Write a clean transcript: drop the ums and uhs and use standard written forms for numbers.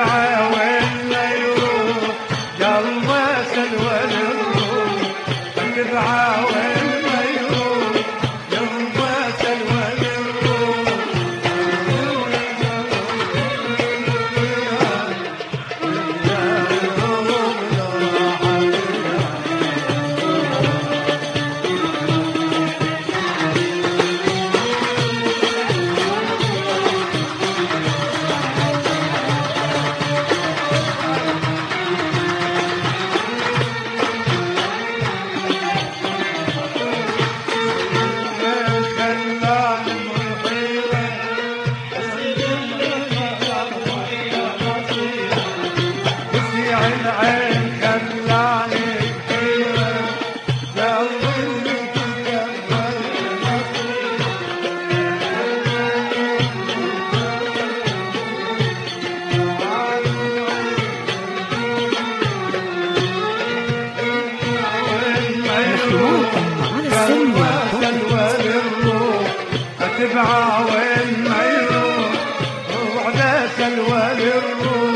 تبعه وين ما يروح قلبه سلوى للروح تبعه وين ما يروح قلبه سلوى للروح العين خلاني كثيرة قلبي تكبر سلوى للروح اتبعه وين ما يروح وعده سلوى للروح